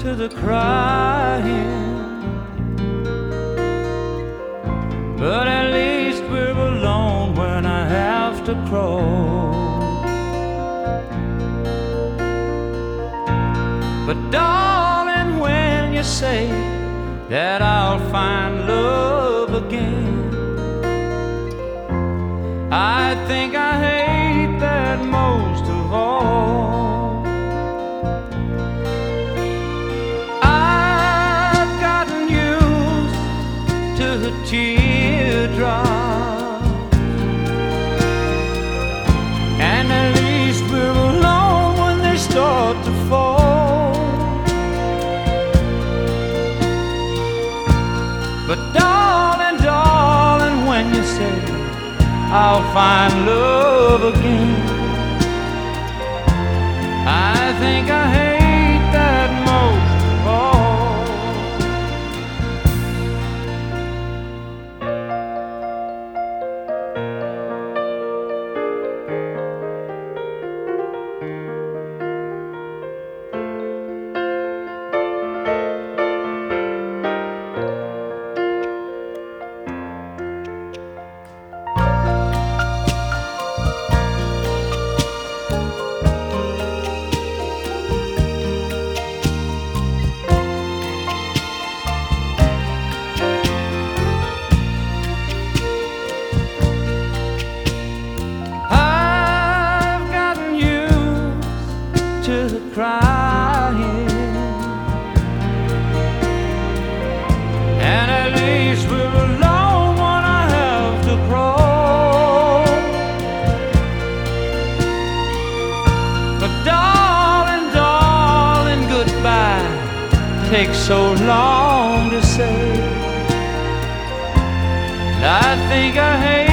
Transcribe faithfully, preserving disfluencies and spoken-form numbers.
to the crying, but at least we're alone when I have to crawl. But darling, when you say that I'll find love again, I think I hate that most of all. I've gotten used to the teardrops, and at least we're alone when they start to fall. But darling, darling, when you say I'll find love again, I think I hate that most of all. To the crying, and at least we're alone when I have to crawl. But darling, darling, goodbye takes so long to say, and I think I hate